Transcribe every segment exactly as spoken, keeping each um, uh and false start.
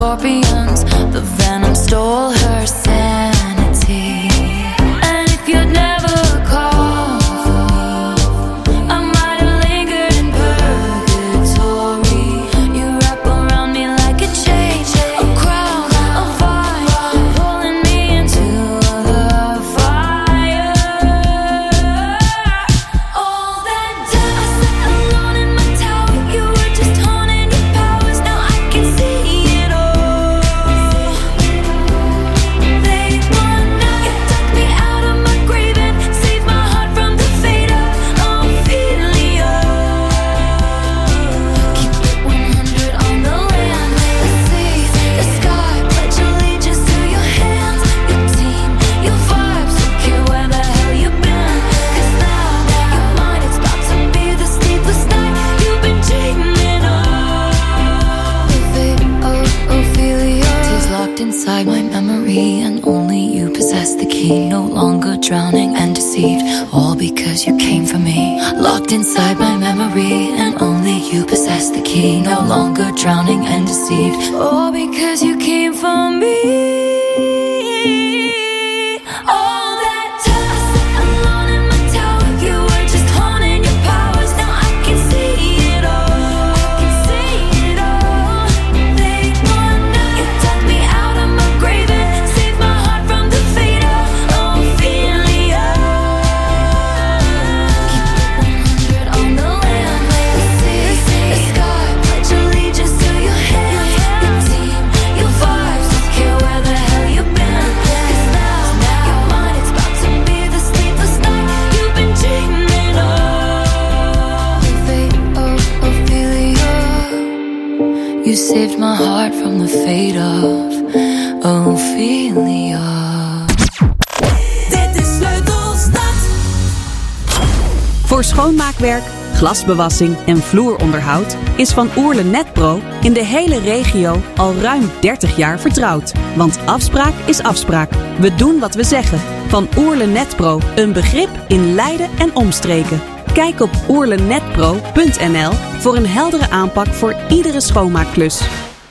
Scorpions, the venom stole her sanity. And if you'd never called for me, I might have lingered in purgatory. You wrap around me like a chain, a crown, a fire, pulling me into the fire. All that time I sat alone in my tower, you were just honing your powers. Now I can see it all. Inside my memory, and only you possess the key. No longer drowning and deceived, all because you came for me. Locked inside my memory, and only you possess the key. No longer drowning and deceived, all because you came for me. You saved my heart from the fate of Ophelia. Dit is Sleutelstad. Voor schoonmaakwerk, glasbewassing en vloeronderhoud is Van Oerle Netpro in de hele regio al ruim dertig jaar vertrouwd. Want afspraak is afspraak. We doen wat we zeggen. Van Oerle Netpro, een begrip in Leiden en omstreken. Kijk op oerlenetpro punt n l voor een heldere aanpak voor iedere schoonmaakklus.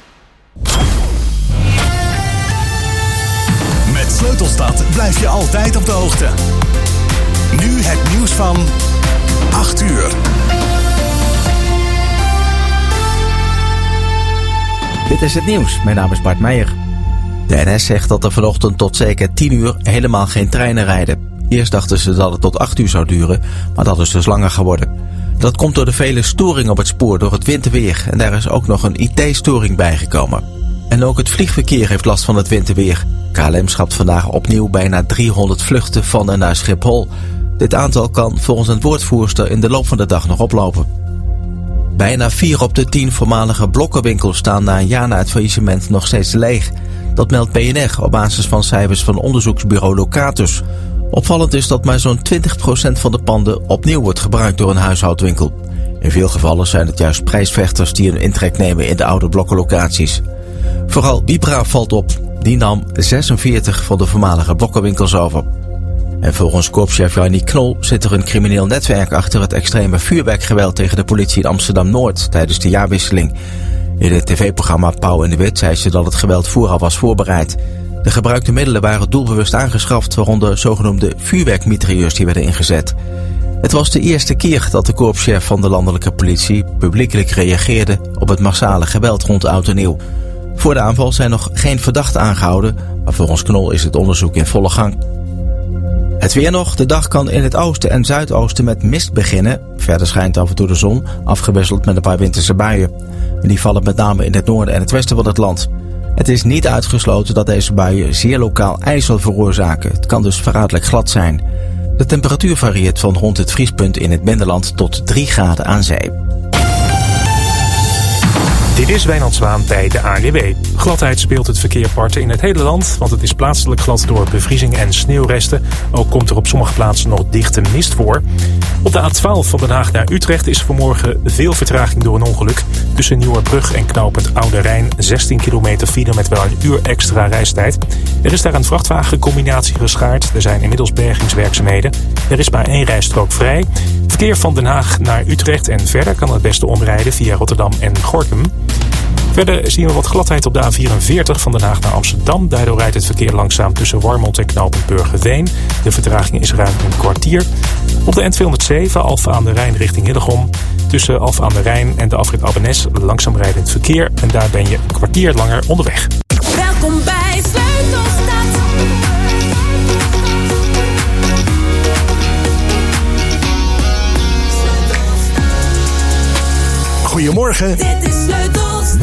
Met Sleutelstad blijf je altijd op de hoogte. Nu het nieuws van acht uur. Dit is het nieuws. Mijn naam is Bart Meijer. De N S zegt dat er vanochtend tot zeker tien uur helemaal geen treinen rijden. Eerst dachten ze dat het tot acht uur zou duren, maar dat is dus langer geworden. Dat komt door de vele storingen op het spoor door het winterweer. En daar is ook nog een I T-storing bijgekomen. En ook het vliegverkeer heeft last van het winterweer. K L M schat vandaag opnieuw bijna driehonderd vluchten van en naar Schiphol. Dit aantal kan volgens een woordvoerster in de loop van de dag nog oplopen. Bijna vier op de tien voormalige blokkenwinkels staan na een jaar na het faillissement nog steeds leeg. Dat meldt B N R op basis van cijfers van onderzoeksbureau Locatus. Opvallend is dat maar zo'n twintig procent van de panden opnieuw wordt gebruikt door een huishoudwinkel. In veel gevallen zijn het juist prijsvechters die een intrek nemen in de oude blokkenlocaties. Vooral Vibra valt op. Die nam zesenveertig van de voormalige blokkenwinkels over. En volgens korpschef Jannie Knol zit er een crimineel netwerk achter het extreme vuurwerkgeweld tegen de politie in Amsterdam-Noord tijdens de jaarwisseling. In het tv-programma Pauw en de Wit zei ze dat het geweld vooraf was voorbereid. De gebruikte middelen waren doelbewust aangeschaft, waaronder zogenoemde vuurwerkmitrailleurs die werden ingezet. Het was de eerste keer dat de korpschef van de landelijke politie publiekelijk reageerde op het massale geweld rond Oud en Nieuw. Voor de aanval zijn nog geen verdachten aangehouden, maar volgens Knol is het onderzoek in volle gang. Het weer nog. De dag kan in het oosten en zuidoosten met mist beginnen. Verder schijnt af en toe de zon, afgewisseld met een paar winterse buien. En die vallen met name in het noorden en het westen van het land. Het is niet uitgesloten dat deze buien zeer lokaal ijzel veroorzaken. Het kan dus verraderlijk glad zijn. De temperatuur varieert van rond het vriespunt in het binnenland tot drie graden aan zee. Dit is Wijnand Zwaan bij de A N W B. Gladheid speelt het verkeer parten in het hele land, want het is plaatselijk glad door bevriezing en sneeuwresten. Ook komt er op sommige plaatsen nog dichte mist voor. Op de A twaalf van Den Haag naar Utrecht is vanmorgen veel vertraging door een ongeluk. Tussen Nieuwerbrug en knooppunt Oude Rijn zestien kilometer file met wel een uur extra reistijd. Er is daar een vrachtwagencombinatie geschaard. Er zijn inmiddels bergingswerkzaamheden. Er is maar één rijstrook vrij. Verkeer van Den Haag naar Utrecht en verder kan het beste omrijden via Rotterdam en Gorinchem. Verder zien we wat gladheid op de A vierenveertig van Den Haag naar Amsterdam. Daardoor rijdt het verkeer langzaam tussen Warmond en knooppunt Burgerveen. De vertraging is ruim een kwartier. Op de N tweehonderdzeven Alphen aan de Rijn richting Hillegom. Tussen Alphen aan de Rijn en de afrit Abbenes langzaam rijdend verkeer. En daar ben je een kwartier langer onderweg. Welkom bij Sleutelstad. Goedemorgen. Dit is Sleutelstad.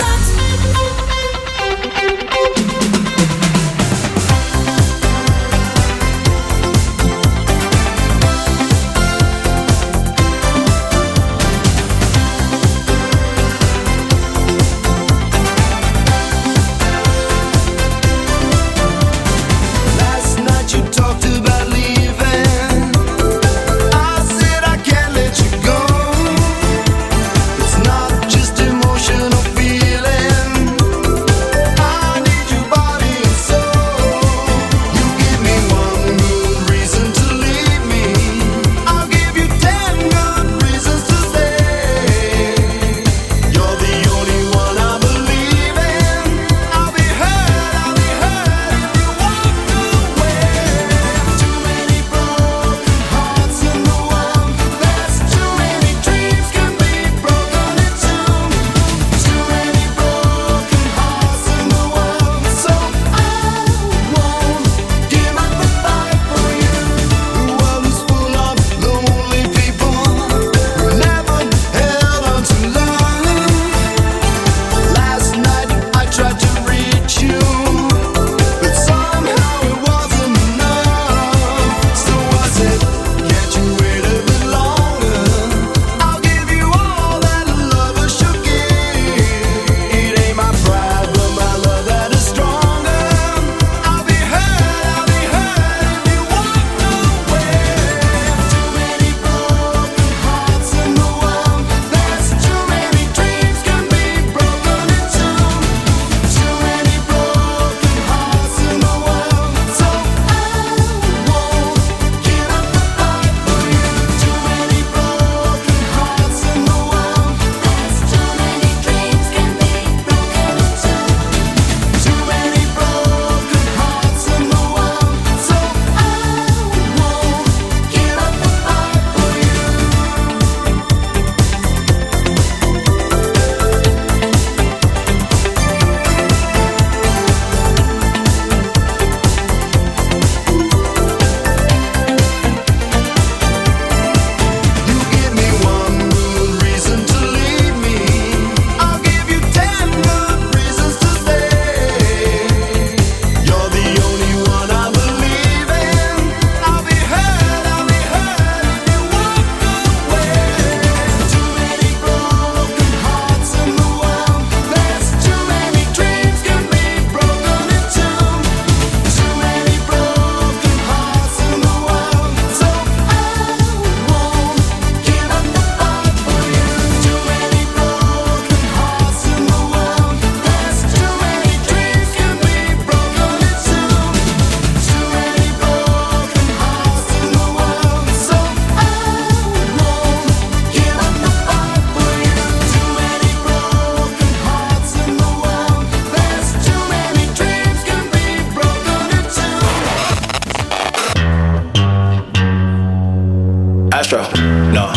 Astro, no.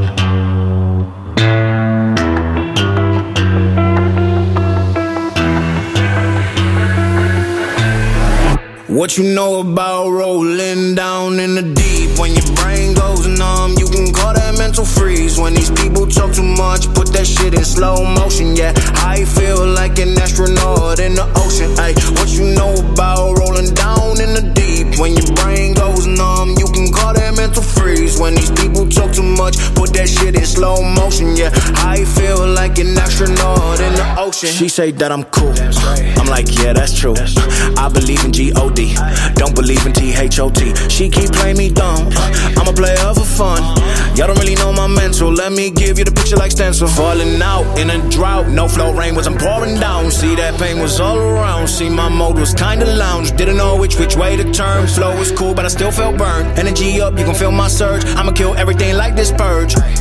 What you know about rolling down in the deep? When your brain goes numb, you can call that mental freeze. When these people talk too much, put that shit in slow motion. Yeah, I feel like an astronaut in the ocean. Ay, what you know about rolling down in the deep? When your brain goes numb, you can call that mental freeze. When these people talk too much, put that shit in slow motion. Yeah, I feel like an astronaut in the ocean. She say that I'm cool. I'm like, yeah, that's true. I believe in G O D. Don't believe in T H O T. She keep playing me dumb. I'm a player for fun. Y'all don't really know my mental. Let me give you the picture like stencil. Falling out in a drought. No flow, rain wasn't pouring down. See, that pain was all around. See, my mode was kinda lounge. Didn't know which which way to turn. Flow was cool, but I still felt burned. Energy up, you can feel my surge. I'ma kill everything like this purge.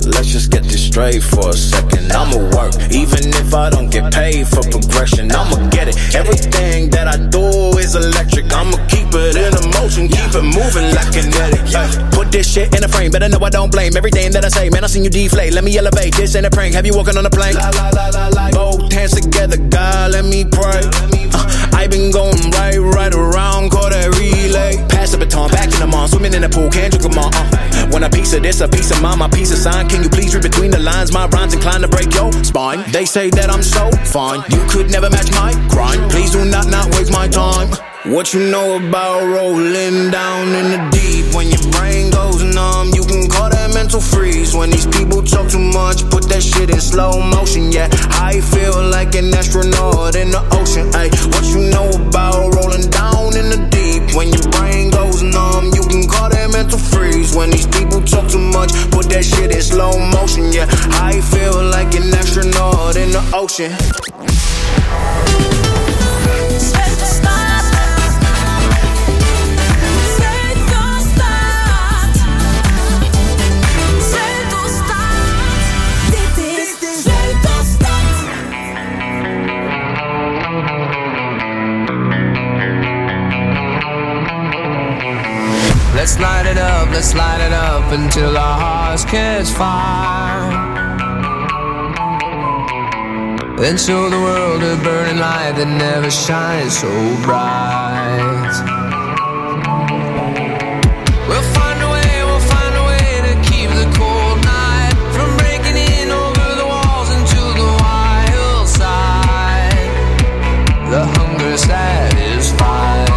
let's just get this straight for a second. I'ma work, even if I don't get paid for progression. I'ma get it, everything that I do is electric. I'ma keep it in motion, keep it moving like kinetic. Ay, put this shit in a frame, better know I don't blame everything that I say. Man, I seen you deflate, let me elevate, this ain't a prank. Have you walking on a plane? La, la, la, la, la. Both hands together, God, let me pray. uh, I been going right, right around, call that relay. Pass the baton, back in the mall, swimming in the pool, can't drink them all. uh. Want a piece of this, a piece of mine, my piece of sign. Can you please read between the lines? My rhymes inclined to break your spine. They say that I'm so fine, you could never match my grind. Please do not, not waste my time. What you know about rolling down in the deep? When your brain goes numb, you can call that mental freeze. When these people talk too much, put that shit in slow motion. Yeah, I feel like an astronaut in the ocean. Ay, what you know about rolling down in the deep? When your brain goes numb, you can call that mental freeze. When these people talk too much, put that shit in slow motion. Yeah, I feel like an astronaut in the ocean. Let's light it up, let's light it up until our hearts catch fire. Then show the world a burning light that never shines so bright. We'll find a way, we'll find a way to keep the cold night from breaking in over the walls into the wild side. The hunger satisfied.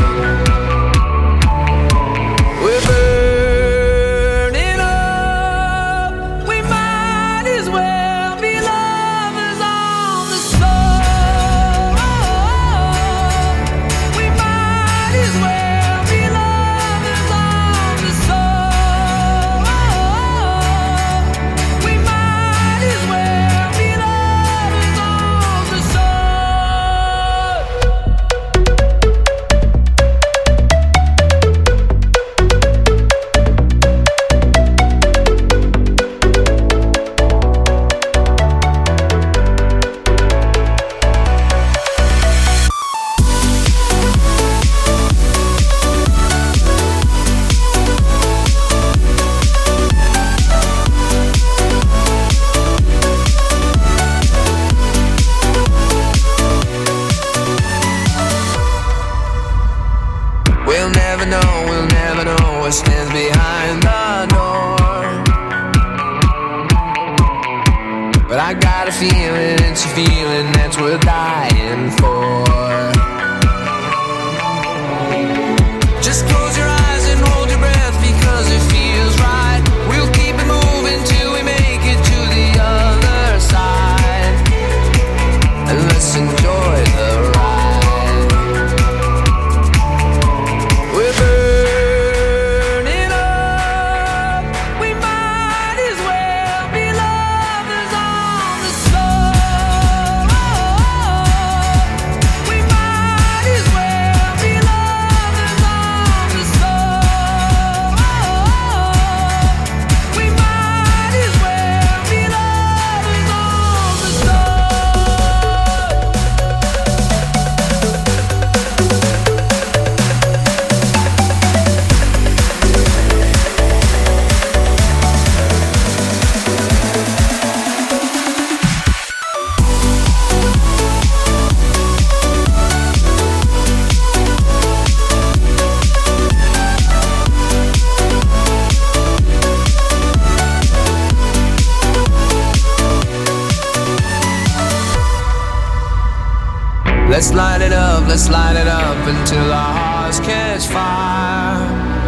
Let's light it up, let's light it up until our hearts catch fire.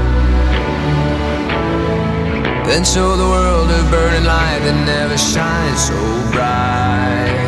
Then show the world a burning light that never shines so bright.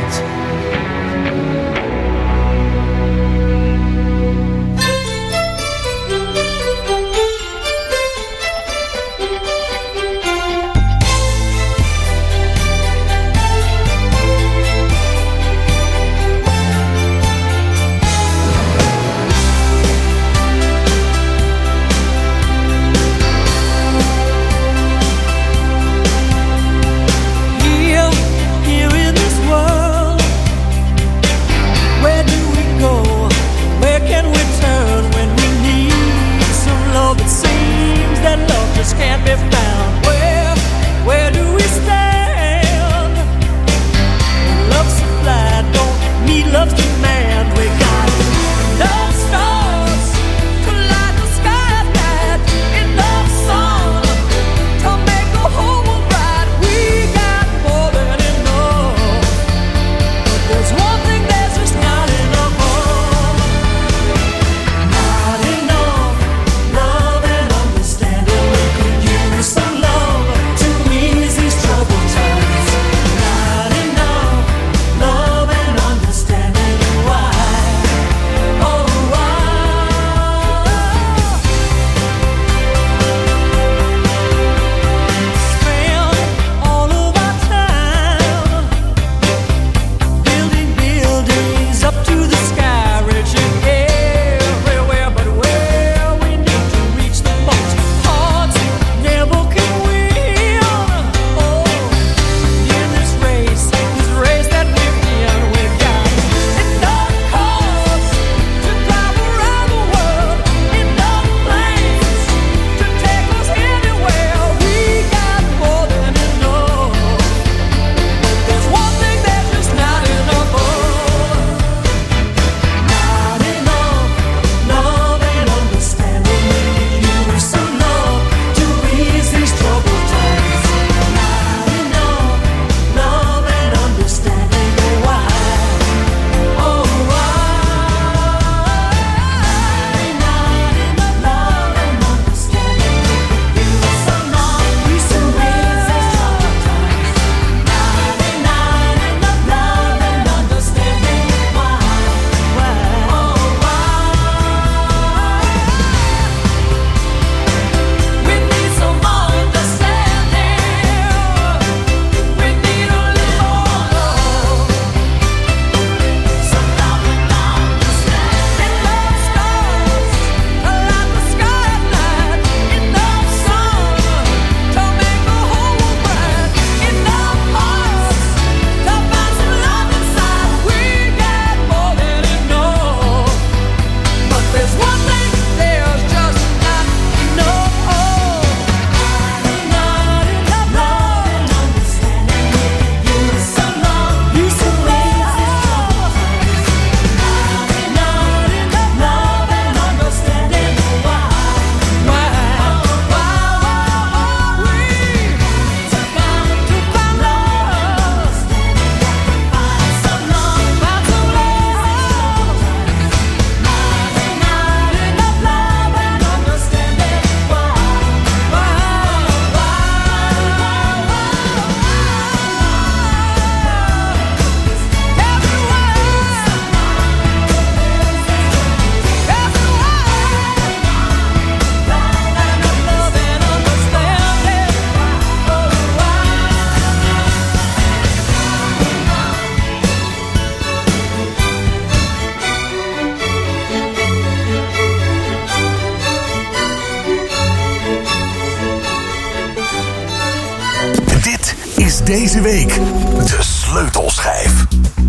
deze week de sleutelschijf.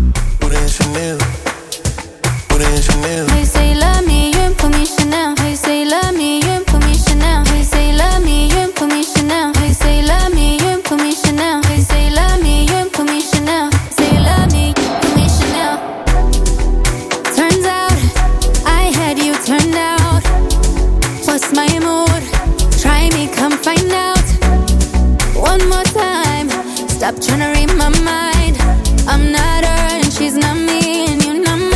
Hey, say love me, you ain't put me Chanel. Hey, say love me, you ain't put me Chanel. Hey, say love me, you ain't put me Chanel. Hey, say love me, you ain't put me Chanel. Hey, say love me, you ain't put me Chanel. Say love me, put me Chanel. Turns out I had you turned out. What's my mood? Try me, come find out. One more time. Stop trying to read my mind. I'm not her and she's not me, and you're not mine.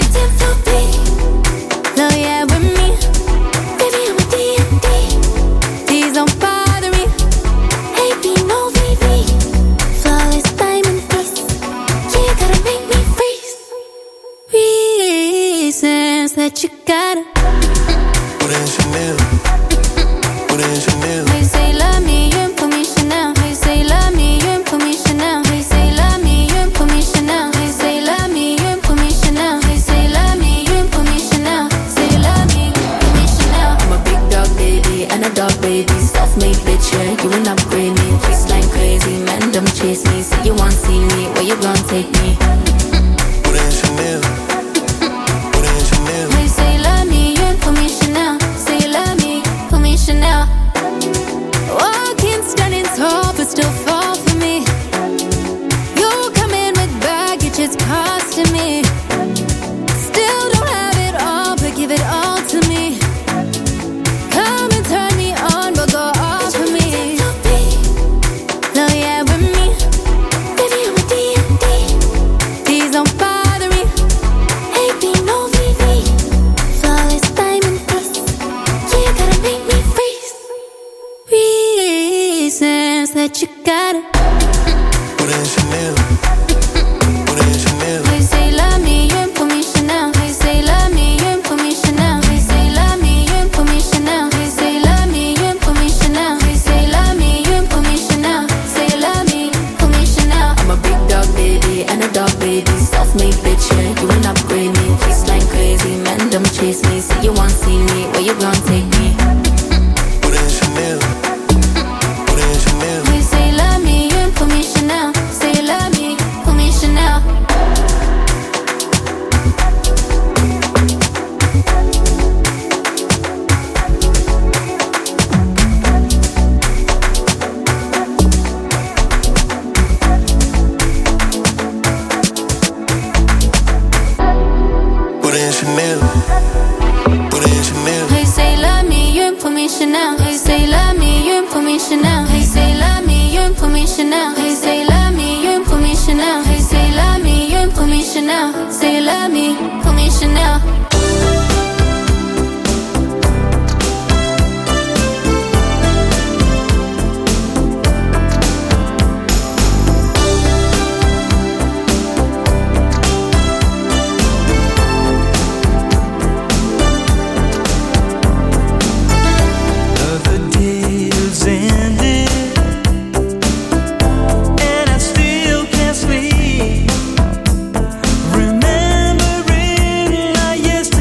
No, yeah, with me, baby, I'm a D and D. Please don't bother me. A B, no V V. Flawless diamond face. Yeah, you gotta make me freeze. Reasons that you gotta put in Chanel. Put in Chanel. Hey, say love me, you ain't put me Chanel. Hey, say love me, you ain't put me Chanel. Hey, say love me, you ain't put me Chanel. Hey, say love me, you ain't put me Chanel. Hey, say love me, you ain't put me Chanel. Say love me, put me Chanel. I'm a big dog baby and a dog baby, self-made bitch, yeah, you ain't upgrade me. Waistline crazy, man, don't chase me. Say you want see me, where you gon' take me? Put in Chanel. Put in Chanel. Hey, say love me, you ain't put me Chanel. Say love me, put me Chanel. Walking standing tall, but still fall for me. You come in with baggage, it's costing me. Still don't have it all, but give it all to me. Come and turn me on, but go off for me. No, yeah, with me, baby, I'm a D and D. Please don't bother me. A B, no V V. Flawless diamond face. Yeah, you gotta make me freeze. Reasons that you gotta put in Chanel. Put in Chanel. Hey, say love me, you ain't put me Chanel. Hey, say love me, you ain't put me Chanel. Hey, say love me, you ain't put me Chanel. Hey, say love me, you ain't put me Chanel. Hey, say love me, you ain't put me Chanel. Say love me, put me Chanel. I'm a big dog baby and a dog baby, self-made bitch, yeah, you ain't upgrade me. Waistline crazy, man, don't chase me. Say you want see me, where you gon' take me? Put in Chanel. Put in Chanel. Hey, say love me, you ain't put me Chanel. Say love me, put me Chanel. Put in Chanel. Put in Chanel. Hey, say love me, you ain't put me Chanel. Hey, say love me, you ain't put me Chanel. Hey, say love me, you ain't put me Chanel. Hey, say love me, you ain't put me Chanel. Hey, say love me, you ain't put me Chanel. Say love me, put me Chanel. Another day is ended, and I still can't sleep. Remembering our yesterday.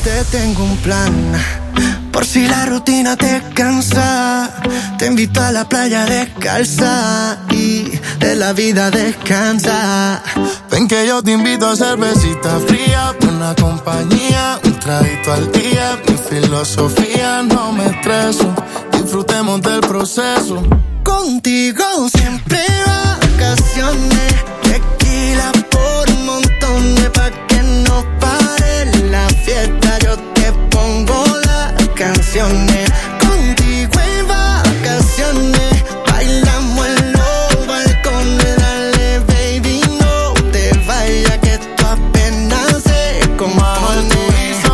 te tengo un plan. Por si la rutina te cansa, te invito a la playa descalza y de la vida descansa. Ven que yo te invito a cervecita fría, buena compañía, un traguito al día. Mi filosofía, no me estreso, disfrutemos del proceso. Contigo siempre vacaciones, tequila por un montón de pa' que no pare la fiesta. Yo te pongo las canciones, contigo en vacaciones, bailamos en los balcones. Dale baby, no te vayas que esto apenas se compone.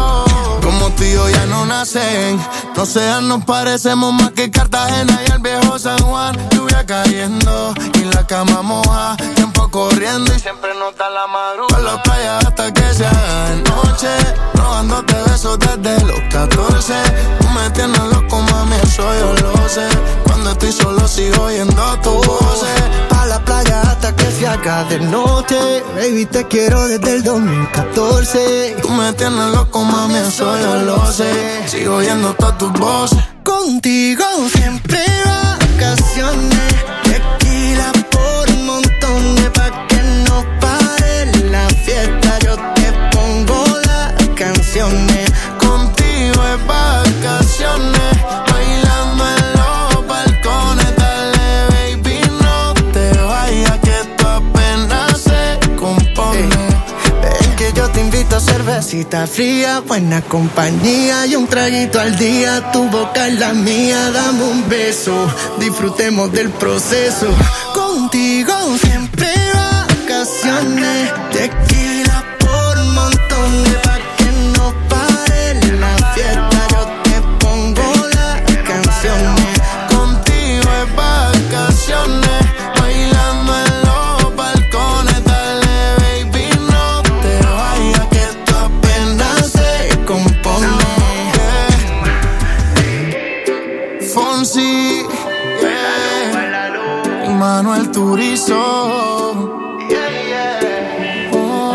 Como tú y yo ya no nacen, no sean, nos parecemos más que Cartagena y el viejo San Juan. Lluvia cayendo y la cama moja, tiempo corriendo y siempre nota la madrugada. A la playa hasta que se haga de noche, robándote besos desde los catorce. Tú me tienes loco, mami, eso yo lo sé. Cuando estoy solo sigo oyendo tu voz. A la playa hasta que se haga de noche, baby, te quiero desde el dos mil catorce. Tú me tienes loco, mami, eso yo lo sé. Sigo oyendo todas tus voces. Contigo siempre vacaciones, tequila por un montón de pa' que no pare la fiesta. Yo te pongo las canciones, contigo es vacaciones, bailando en los balcones. Dale baby, no te vayas que esto apenas se compone. Ven que yo te invito a cervecita fría, buena compañía y un traguito al día. Tu boca es la mía, dame un beso, disfrutemos del proceso. Contigo siempre vacaciones, tequila por un montón de pa' que no pare la fiesta. Yo te pongo las canciones, contigo es vacaciones, bailando en los balcones. Dale baby, no te vayas que esto apenas se compone. Yeah. Fonsi, yeah. Y Manuel Turizo, yeah, yeah. Oh.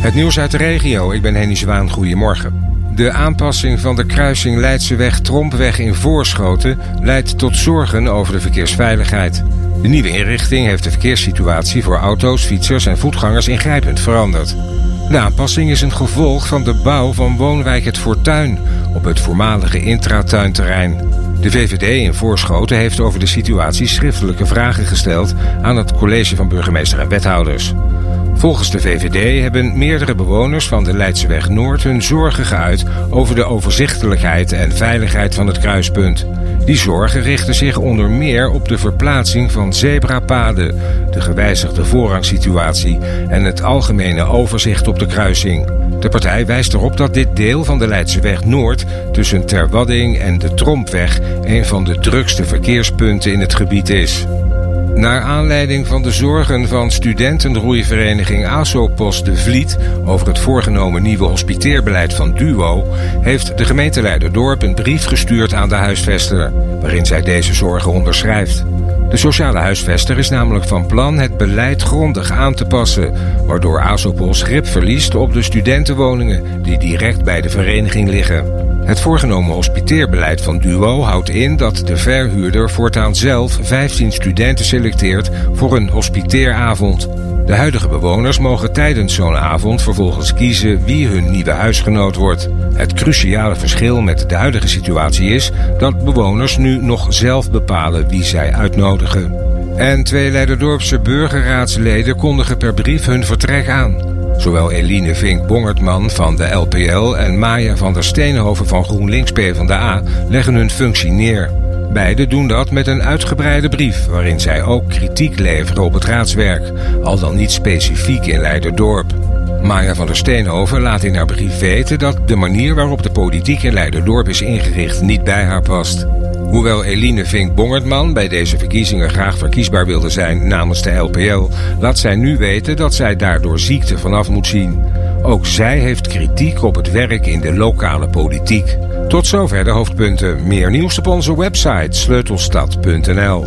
Het nieuws uit de regio, ik ben Henny Zwaan, goedemorgen. De aanpassing van de kruising Leidseweg-Trompweg in Voorschoten leidt tot zorgen over de verkeersveiligheid. De nieuwe inrichting heeft de verkeerssituatie voor auto's, fietsers en voetgangers ingrijpend veranderd. De aanpassing is een gevolg van de bouw van woonwijk Het Fortuin op het voormalige intratuinterrein. De V V D in Voorschoten heeft over de situatie schriftelijke vragen gesteld aan het college van burgemeester en wethouders. Volgens de V V D hebben meerdere bewoners van de Leidseweg Noord hun zorgen geuit over de overzichtelijkheid en veiligheid van het kruispunt. Die zorgen richten zich onder meer op de verplaatsing van zebrapaden, de gewijzigde voorrangssituatie en het algemene overzicht op de kruising. De partij wijst erop dat dit deel van de Leidseweg Noord tussen Terwadding en de Trompweg een van de drukste verkeerspunten in het gebied is. Naar aanleiding van de zorgen van studentenroeivereniging ASOPOS de Vliet over het voorgenomen nieuwe hospiteerbeleid van DUO, heeft de gemeente Leiderdorp een brief gestuurd aan de huisvester, waarin zij deze zorgen onderschrijft. De sociale huisvester is namelijk van plan het beleid grondig aan te passen, waardoor ASOPOS grip verliest op de studentenwoningen die direct bij de vereniging liggen. Het voorgenomen hospiteerbeleid van DUO houdt in dat de verhuurder voortaan zelf vijftien studenten selecteert voor een hospiteeravond. De huidige bewoners mogen tijdens zo'n avond vervolgens kiezen wie hun nieuwe huisgenoot wordt. Het cruciale verschil met de huidige situatie is dat bewoners nu nog zelf bepalen wie zij uitnodigen. En twee Leiderdorpse burgerraadsleden kondigen per brief hun vertrek aan. Zowel Eline Vink-Bongertman van de L P L en Maya van der Steenhoven van GroenLinks PvdA leggen hun functie neer. Beiden doen dat met een uitgebreide brief waarin zij ook kritiek leveren op het raadswerk, al dan niet specifiek in Leiderdorp. Maya van der Steenhoven laat in haar brief weten dat de manier waarop de politiek in Leiderdorp is ingericht niet bij haar past. Hoewel Eline Vink-Bongertman bij deze verkiezingen graag verkiesbaar wilde zijn namens de L P L, laat zij nu weten dat zij daardoor ziekte vanaf moet zien. Ook zij heeft kritiek op het werk in de lokale politiek. Tot zover de hoofdpunten. Meer nieuws op onze website sleutelstad punt n l.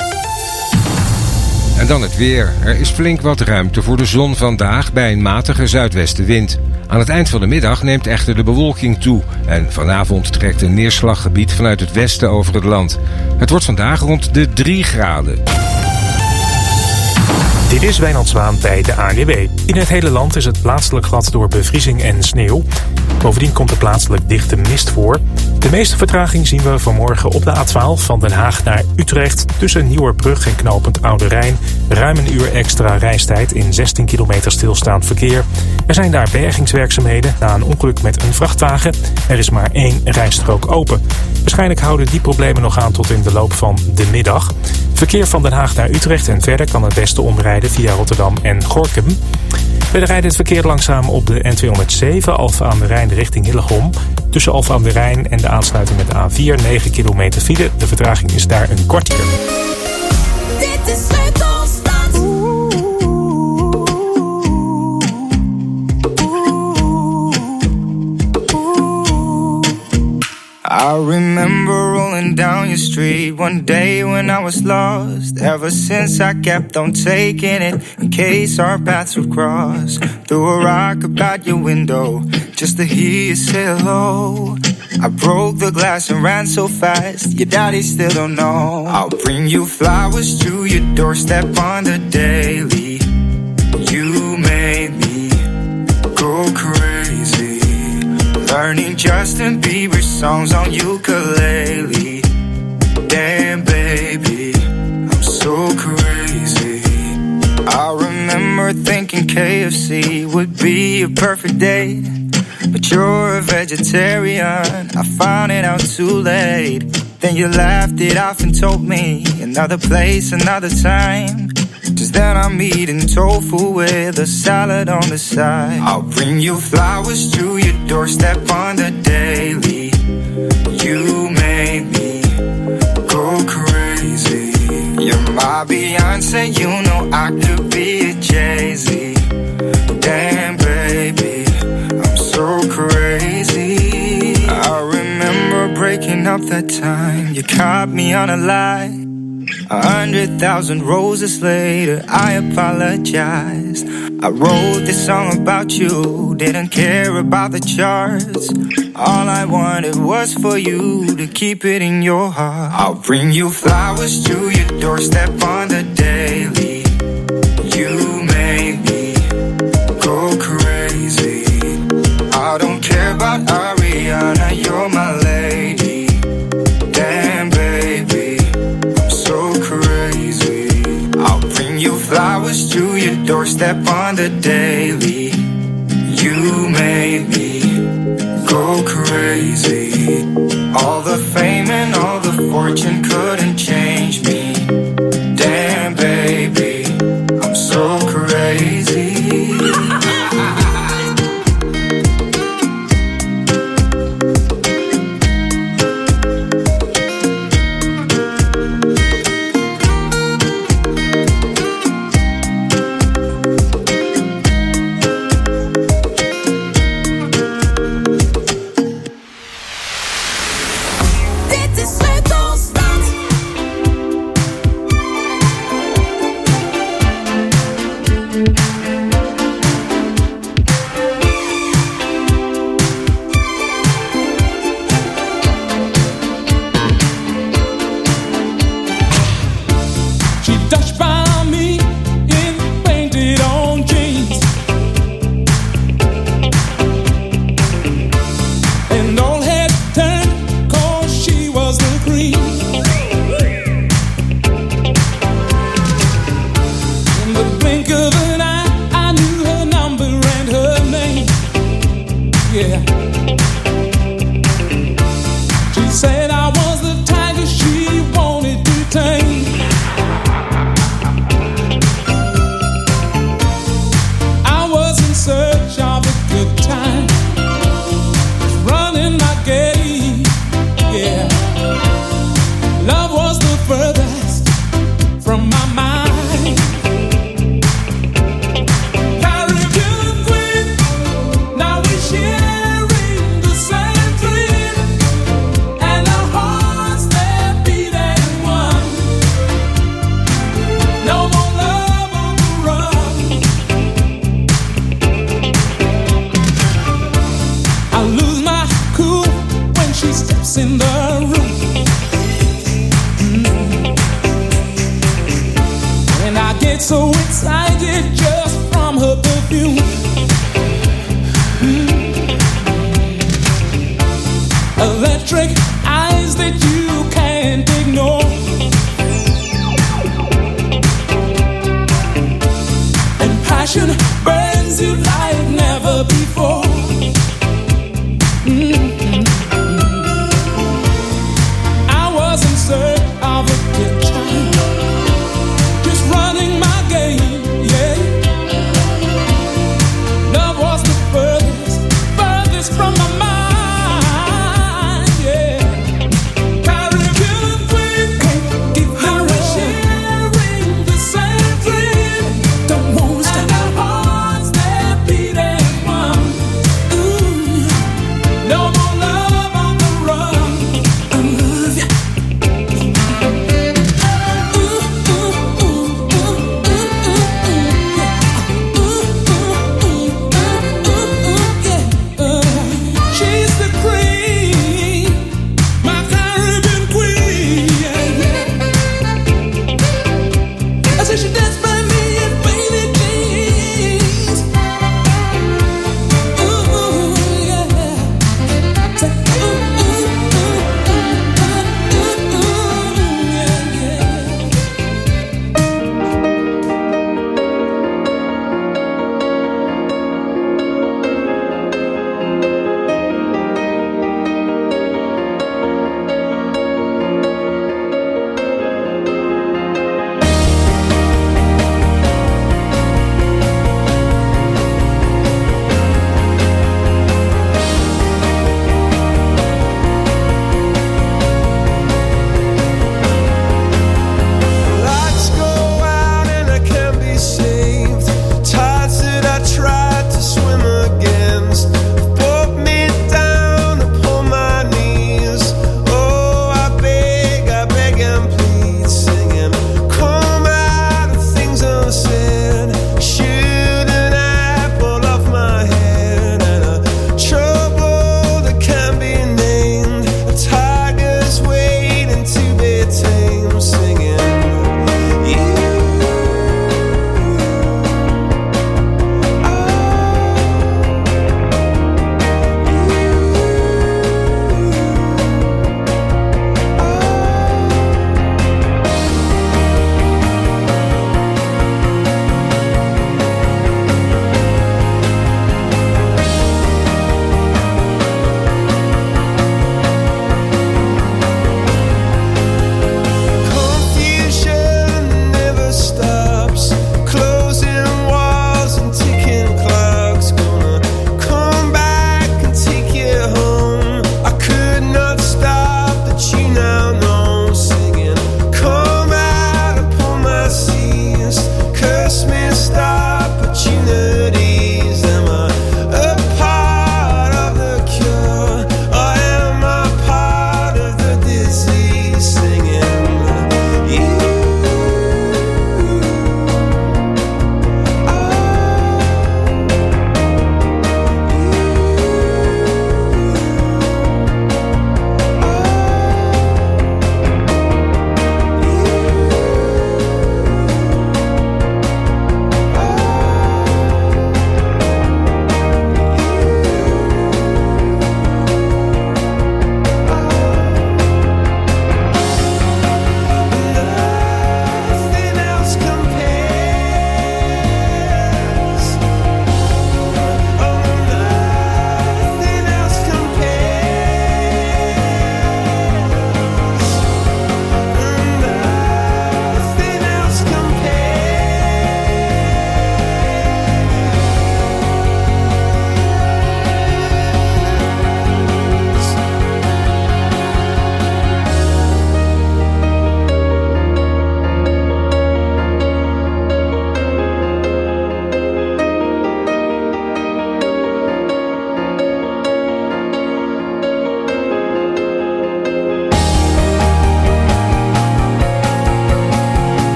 En dan het weer. Er is flink wat ruimte voor de zon vandaag bij een matige zuidwestenwind. Aan het eind van de middag neemt echter de bewolking toe en vanavond trekt een neerslaggebied vanuit het westen over het land. Het wordt vandaag rond de drie graden. Dit is Wijnand Zwaan bij de A N W B. In het hele land is het plaatselijk glad door bevriezing en sneeuw. Bovendien komt er plaatselijk dichte mist voor. De meeste vertraging zien we vanmorgen op de A twaalf van Den Haag naar Utrecht. Tussen Nieuwerbrug en knooppunt Oude Rijn. Ruim een uur extra reistijd in zestien kilometer stilstaand verkeer. Er zijn daar bergingswerkzaamheden na een ongeluk met een vrachtwagen. Er is maar één rijstrook open. Waarschijnlijk houden die problemen nog aan tot in de loop van de middag. Verkeer van Den Haag naar Utrecht en verder kan het beste omrijden via Rotterdam en Gorinchem. Verder rijdt het verkeer langzaam op de N tweehonderdzeven Alphen aan de Rijn richting Hillegom. Tussen Alphen aan de Rijn en de aansluiting met de A vier negen kilometer file. De vertraging is daar een kwartier. Dit is Sleutelstad. I remember rolling down your street one day when I was lost. Ever since I kept on taking it in case our paths would cross. Threw a rock about your window just to hear you say hello. I broke the glass and ran so fast, your daddy still don't know. I'll bring you flowers to your doorstep on the daily. You made me go crazy, learning Justin Bieber songs on ukulele. Damn baby, I'm so crazy. I remember thinking K F C would be a perfect date, but you're a vegetarian, I found it out too late. Then you laughed it off and told me another place, another time. Just then I'm eating tofu with a salad on the side. I'll bring you flowers to your doorstep on the daily. You made me go crazy. You're my Beyonce, you know I could be a Jay-Z. Damn baby, I'm so crazy. I remember breaking up that time you caught me on a lie. A hundred thousand roses later, I apologized. I wrote this song about you, didn't care about the charts. All I wanted was for you to keep it in your heart. I'll bring you flowers to your doorstep on the daily. You made me go crazy. I don't care about Ariana, you're my lady. Damn baby, I'm so crazy. I'll bring you flowers to your doorstep on the daily. You made me go crazy. All the fame and all the fortune couldn't change me. Damn baby, I'm so crazy.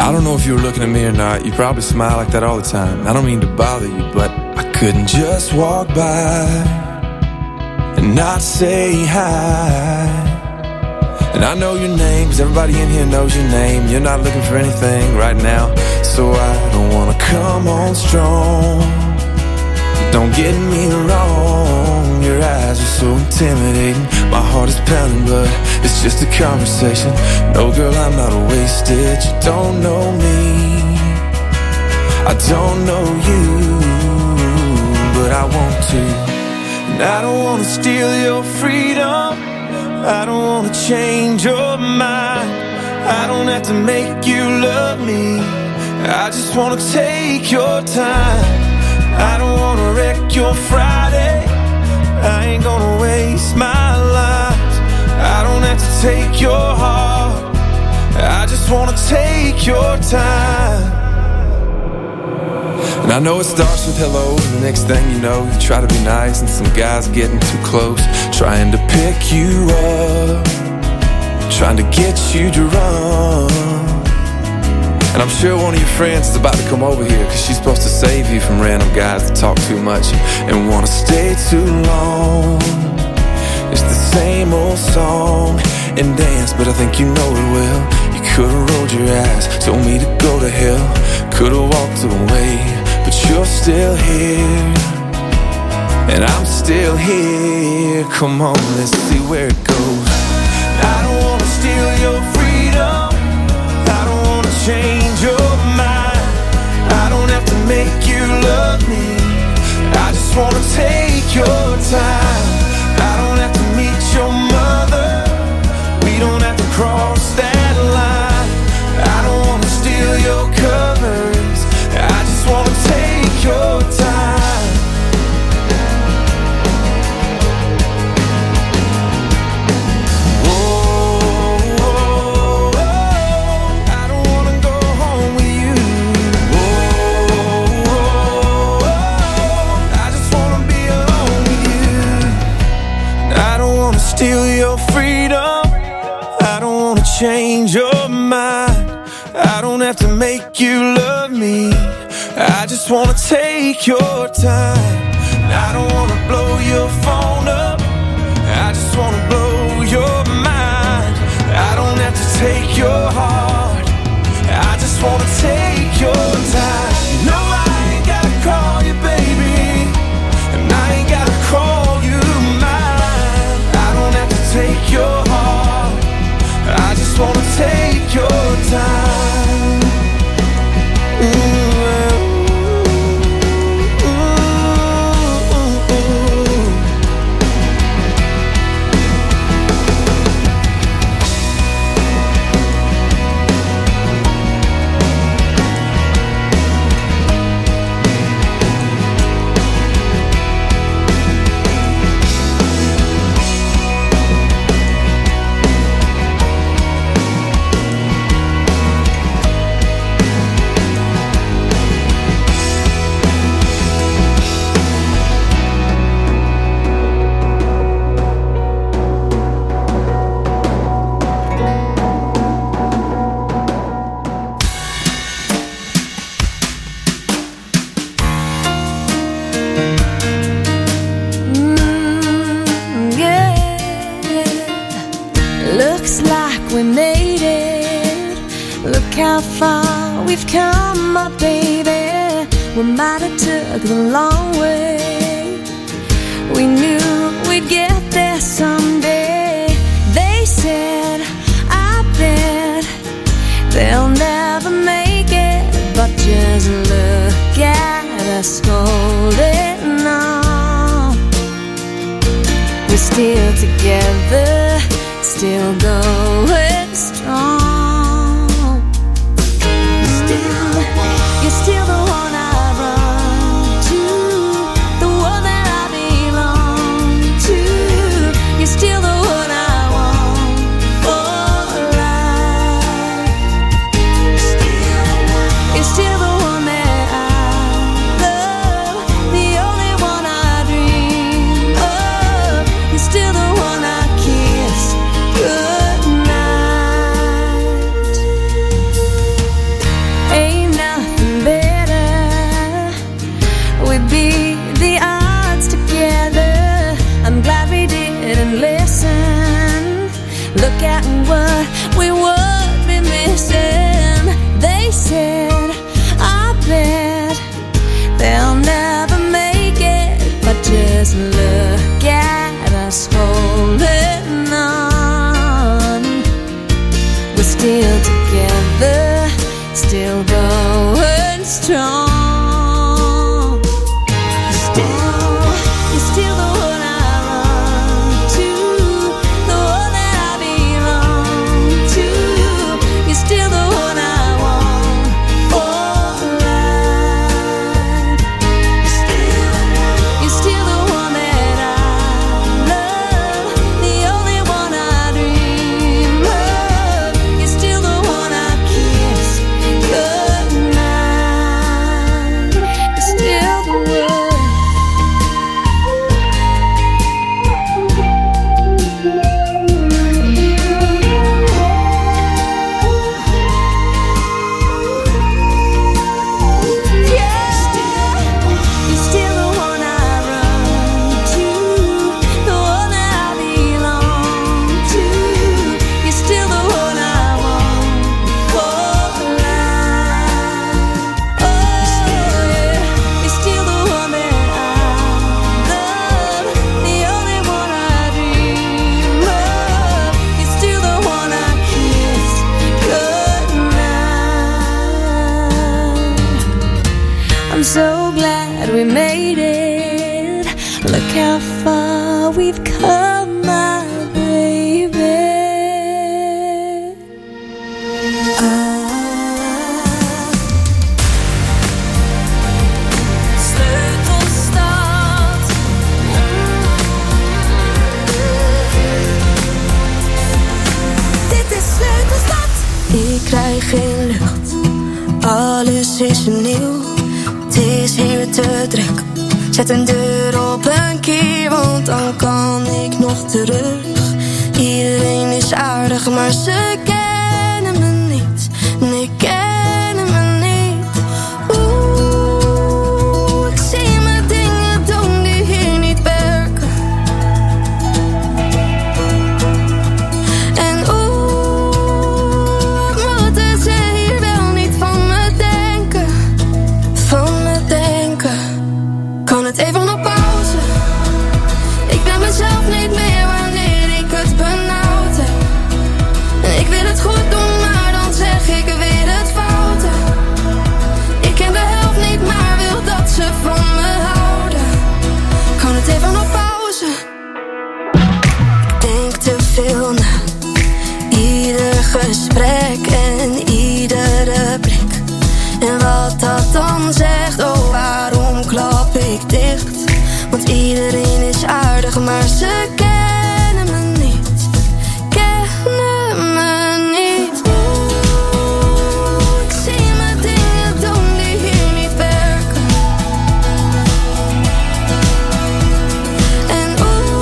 I don't know if you were looking at me or not. You probably smile like that all the time. I don't mean to bother you, but I couldn't just walk by and not say hi. And I know your name, cause everybody in here knows your name. You're not looking for anything right now, so I don't wanna come on strong. Don't get me wrong, your eyes are so intimidating. My heart is pounding, but it's just a conversation. No, girl, I'm not wasted. You don't know me, I don't know you, but I want to. And I don't wanna steal your freedom, I don't wanna change your mind. I don't have to make you love me, I just wanna take your time. I don't wanna wreck your Friday, I ain't gonna waste my life. I don't have to take your heart, I just wanna take your time. And I know it starts with hello, and the next thing you know, you try to be nice, and some guy's getting too close, trying to pick you up, trying to get you to run. And I'm sure one of your friends is about to come over here, cause she's supposed to save you from random guys that talk too much and wanna stay too long. It's the same old song and dance, but I think you know it well. You could've rolled your eyes, told me to go to hell, could've walked away, but you're still here, and I'm still here. Come on, let's see where it goes. I don't wanna steal your freedom, I don't wanna change your mind. I don't have to make you love me, I just wanna take your time. I don't have to meet your mother, we don't have to cross that line. I don't wanna steal your covers, I just wanna take your time. Whoa, whoa, whoa, I don't wanna go home with you. Whoa, whoa, whoa, I just wanna be alone with you. I don't wanna steal your freedom, I don't wanna change your mind. I don't have to make you love me, I just wanna take your time. I don't wanna blow your phone up, I just wanna blow your mind. I don't have to take your heart, I just wanna take your time. No, I ain't gotta call you baby, and I ain't gotta call you mine. I don't have to take your heart, I just wanna take your time. Ooh. we made it. Look how far we've come, my baby. We might have took the long way. We knew we'd get there someday. They said, I bet they'll never make it, but just look at us holding on. We're still together, still going strong. Still, you're still the one I run to, the one that I belong to. You're still the one I want for life. Still, so glad we made it. Look how far we've come, my baby. Sleutelstad. Dit is Sleutelstad. Ik krijg geen lucht, alles is nieuw. Het is hier te druk. Zet een deur op een keer, want dan kan ik nog terug. Iedereen is aardig, maar ze kennen me niet. Nee, kennen me niet. Oeh, ik zie me dingen doen die hier niet werken. En oeh, moeten ze hier wel niet van me denken. Van me denken. Kan het even op pauze? Ik ben mezelf niet meer wanneer ik het benauwd heb. En ik wil het goed doen, maar dan zeg ik weer het foute. Ik ken de helft niet, maar wil dat ze van me houden. Kan het even op pauze? Ik denk te veel na. Ieder gesprek en iedere blik. En wat dat dan zegt, oh waarom klap ik dicht? Want iedereen is aardig, maar ze kennen me niet. Kennen me niet. Oeh, ik zie me dingen doen die hier niet werken. En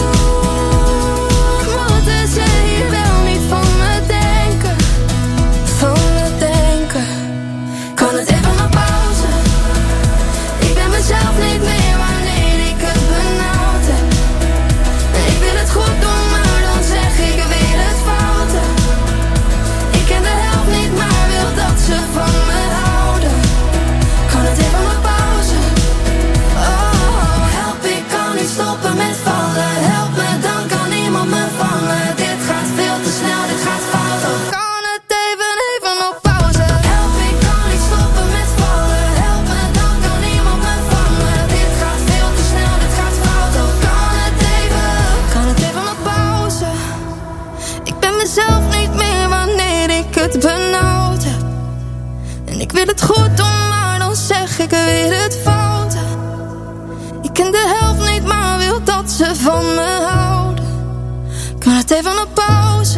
oeh, moeten ze hier wel niet van me denken. Van me denken. Kan het even op pauze? Ik ben mezelf niet meer wanneer ik het benauwd heb. En ik wil het goed doen, maar dan zeg ik weer het foute. Ik ken de helft niet, maar wil dat ze van me houden. Kan het even op pauze? Oh, help, ik kan niet stoppen met vallen. Help me, dan kan niemand me vangen. Dit gaat veel te snel, dit gaat fout. Oh, kan het even, even op pauze? Help, ik kan niet stoppen met vallen. Help me, dan kan niemand me vangen. Dit gaat veel te snel, dit gaat fout. Oh, kan het even, kan het even op pauze? Ik ben mezelf niet meer wanneer ik het benauwd heb. En ik wil het goed doen, maar dan zeg ik weer het foute. Ik ken de helft niet, maar wil dat ze van me houden. Kan het even op pauze?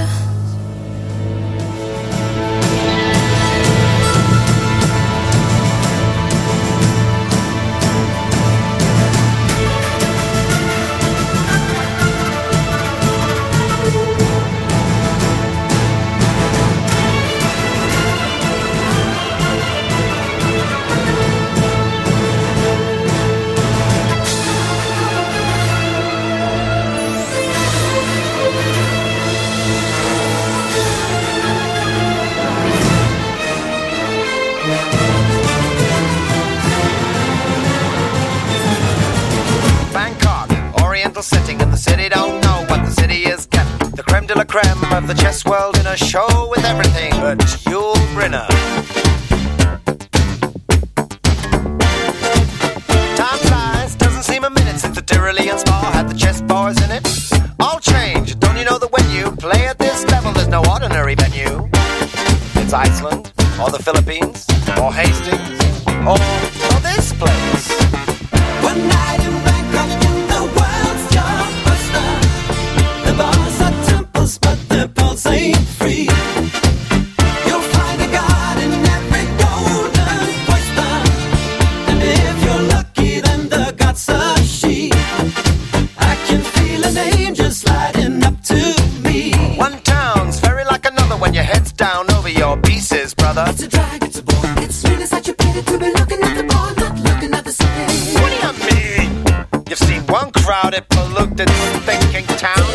Bangkok, oriental setting, and the city don't know what the city is getting. The creme de la creme of the chess world in a show with everything but Yul Brynner. Time flies, doesn't seem a minute since the Tyrolean Spa had the chess bars in it. All change, don't you know that when you play at this level, there's no ordinary venue? It's Iceland, or the Philippines, or Hastings, or, or this place. One night in Bangkok, the world's your buster. The bars are temples, but the pulse ain't free. You'll find a god in every golden oyster. And if you're lucky, then the god's a she. I can feel an angel sliding up to me. One town's very like another when your head's down over your pieces, brother. It's a drag, it's a bore. It's really such a pity to be looking at the bar, not looking at the city. What do you mean? You've seen one crowded, polluted, thinking town.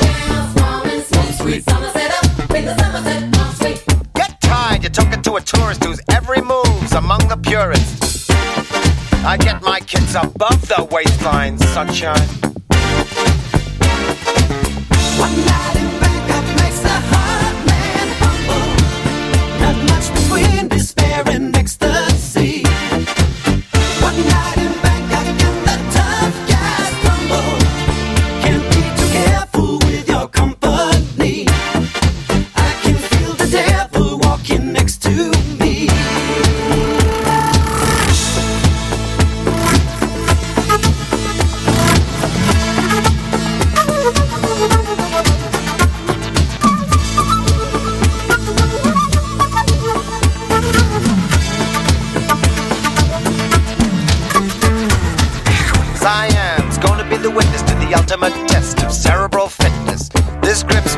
Get tired, you're talking to a tourist whose every move's among the purists. I get my kids above the waistline, sunshine. One night in Bangkok makes the heart man humble. Not much between despair and ecstasy. One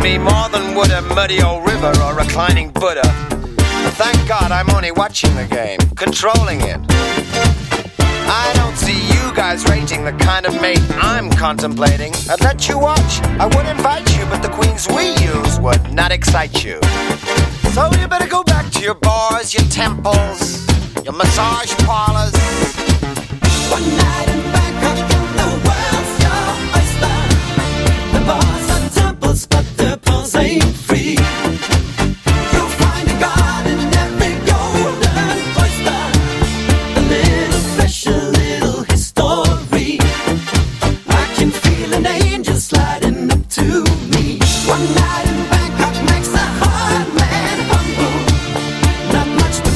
me more than would a muddy old river or reclining Buddha. Thank God I'm only watching the game, controlling it. I don't see you guys rating the kind of mate I'm contemplating. I'd let you watch, I would invite you, but the queens we use would not excite you. So you better go back to your bars, your temples, your massage parlors. One night